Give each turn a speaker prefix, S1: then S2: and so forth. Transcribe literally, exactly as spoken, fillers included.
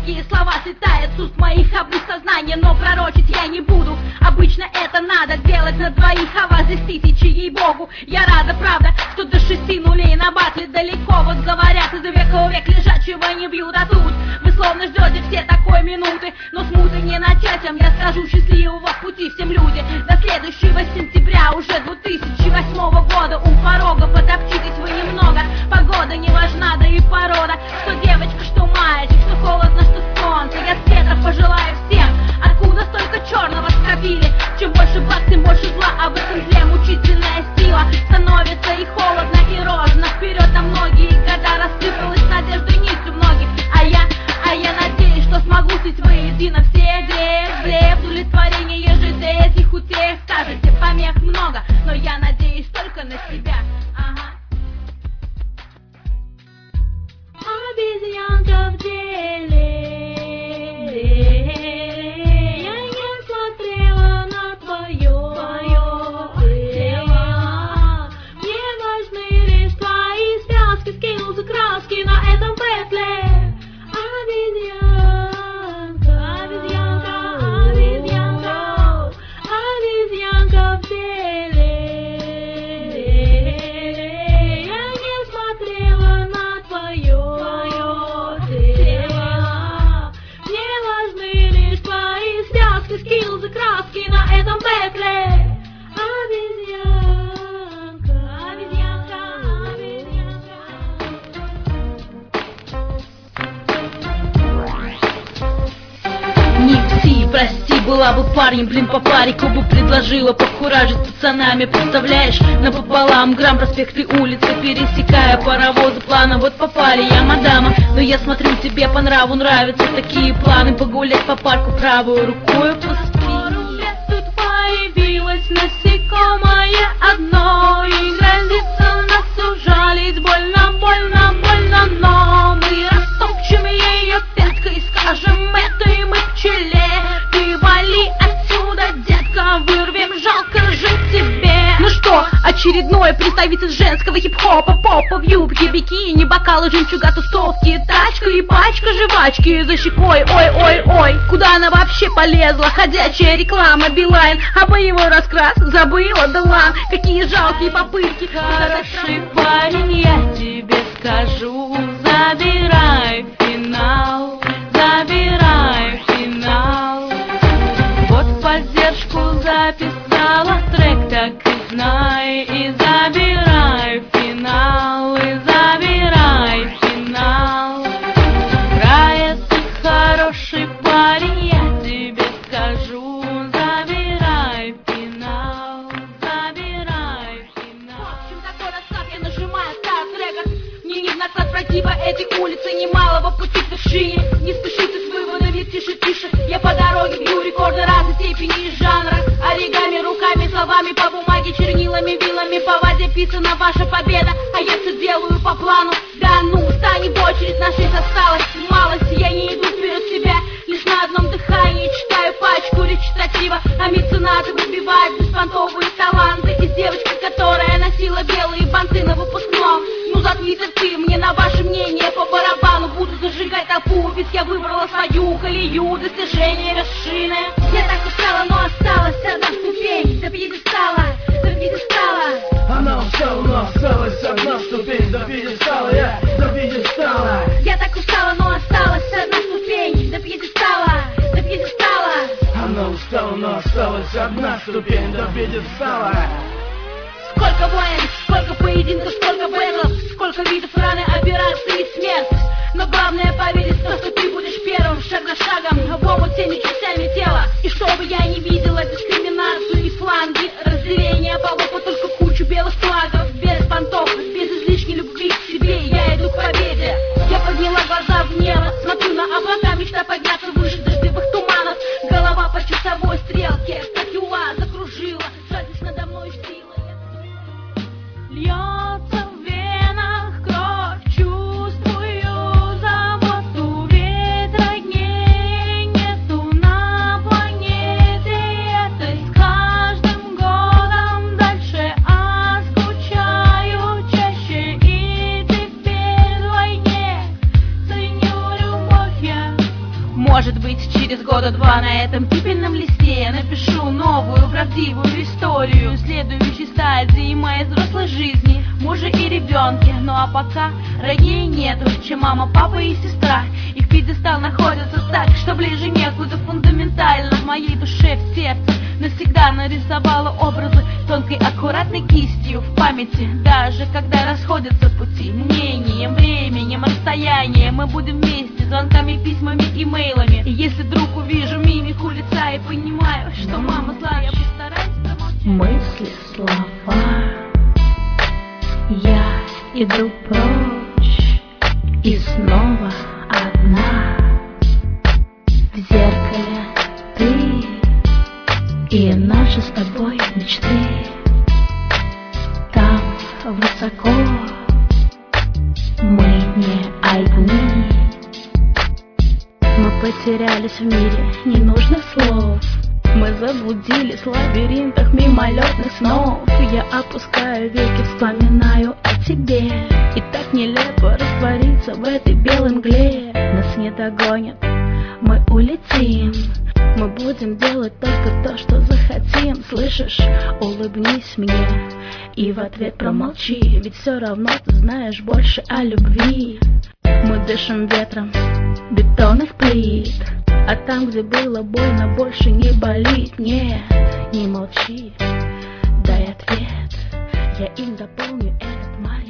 S1: Многие слова слетают с уст моих об их сознание, но пророчить я не буду. Обычно это надо делать на двоих, а вас здесь тысячи, ей-богу. Я рада, правда, что до шести нулей на батле далеко. Вот говорят, из века в век лежачего не бьют, а тут вы словно ждете все такой минуты. Но смуты не начать, вам я скажу счастливого пути всем люди. До следующего сентября уже две тысячи восьмого года у порога потопчитесь вы немного. Погода не важна, да и порода. Что девочка, что мальчик, что холодно, что солнце. Я света пожелаю всем. Откуда столько черного скопили? Чем больше благ, тем больше зла, а в этом зле мучительная сила. Становится и холодно, и розно. Вперед на многие года рассыпалась надежда нить у многих. А я, а я надеюсь, что смогу слить воедино все грех, зле, удовлетворение жить этих утех. Скажете, помех много, но я надеюсь только на себя. Ага. Обезьянка в деле. Я не смотрела на твое, твое тело. Мне важны лишь твои связки. Скинулся краски на этом петле. Обезьянка, обезьянка, обезьянка, обезьянка в деле. Я не смотрела на твое, твое тело. Мне важны лишь твои связки. Скинулся краски на этом петле. Обезьянка, обезьянка, обезьянка. Не пси, прости, была бы парнем, блин, по парику бы предложила покуражить с пацанами. Представляешь, напополам грамм проспекты улицы, пересекая паровозы плана. Вот попали я, мадама, но я смотрю, тебе по нраву нравятся такие планы. Погулять по парку правой рукой по спине. Тут появилось насекомое одно, и грозится нас ужалить. Больно, больно, больно, но мы растопчем ее пяткой и скажем этой мы пчеле: ты вали отсюда, детка, вырвем, жалко жить тебе. Ну что, очередной представитель женского хип-хопа. Попа в юбке, бикини, бокалы, жемчуга, тусовки, тачка и пачка жвачки за щекой. Ой-ой-ой, куда она вообще полезла? Ходячая реклама, Билайн, а боевой раскрас забыла, да ладно. Какие жалкие попытки.
S2: Хороший парень, я тебе скажу, забирай финал, забирай финал. Вот поддержку записала трек, так и знай. И забирай финал, и забирай финал. Рая, ты хороший парень, я тебе скажу, забирай финал, забирай финал.
S1: В общем, такой расклад, я нажимаю старт рекорд. Мне не знак от протива этой улицы, немалого пути к вершине. Не спешите с выводами, тише, тише. Я по дороге бью рекорды разной степени и жанра. Оригами, руками, словами, по бумаге, чернилами, вилами, по воде писана ваша победа. А я все делаю по плану. Да ну, стань в очередь, на шесть осталось малость. Я не иду вперед себя, лишь на одном дыхании читаю пачку речитатива. А меценаты выбивают беспонтовые таланты из девочки, которая носила белые банты на выпускном. Ну заткнись ты, мне на ваше мнение по барабану. Буду зажигать толпу, ведь я выбрала свою колею достижения вершины. Я так устала, но осталась одна ступень до пьедестала, до пьедестала.
S3: Она устала, но осталась одна ступень до пьедестала, я до пьедестала.
S1: Я так устала, но осталась одна ступень до пьедестала, до пьедестала.
S3: Она устала, но осталась одна ступень до пьедестала.
S1: Сколько войн, сколько поединков, сколько бэтлов, сколько видов раны, операций и смерть. Но главное поверить в то, что ты будешь первым, шаг за шагом, в омут всеми частями тела. И чтобы я не видела дискриминацию и фланги, разделение полов, а только кучу белых флагов. Без понтов, без излишней любви к себе, я иду к победе. Я подняла глаза в небо, смотрю на облака, мечта подняться выше дождевых туманов. Голова по часовой стрелке, как юла закружила, жадность надо мной сила.
S2: Льется в венах кровь, чувствую. Может быть, через года два на этом пепельном листе я напишу новую правдивую историю следующей стадии моей взрослой жизни, муже и ребенке. Ну а пока родней нету, чем мама, папа и сестра. Их пьедестал находится так, что ближе некуда. Фундаментально в моей душе, в сердце навсегда нарисовала образы тонкой аккуратной кистью в памяти. Даже когда расходятся пути мнением, временем, расстоянием, мы будем вместе звонками, письмами, имейлами. И если вдруг увижу мимику лица и понимаю, что мама зла, я постараюсь промолчать.
S1: Мысли, слова, я иду прочь, и снова одна. В зеркале ты и наши с тобой мечты. Там высоко мы не одни. Мы потерялись в мире ненужных слов. Мы заблудились в лабиринтах мимолетных снов. Я опускаю веки, вспоминаю о тебе. И так нелепо раствориться в этой белой мгле. Нас не догонят, мы улетим. Мы будем делать только то, что захотим. Слышишь? Улыбнись мне и в ответ промолчи. Ведь все равно ты знаешь больше о любви. Мы дышим ветром бетонных плит, а там, где было больно, больше не болит. Нет, не молчи, дай ответ, я им дополню этот маленький.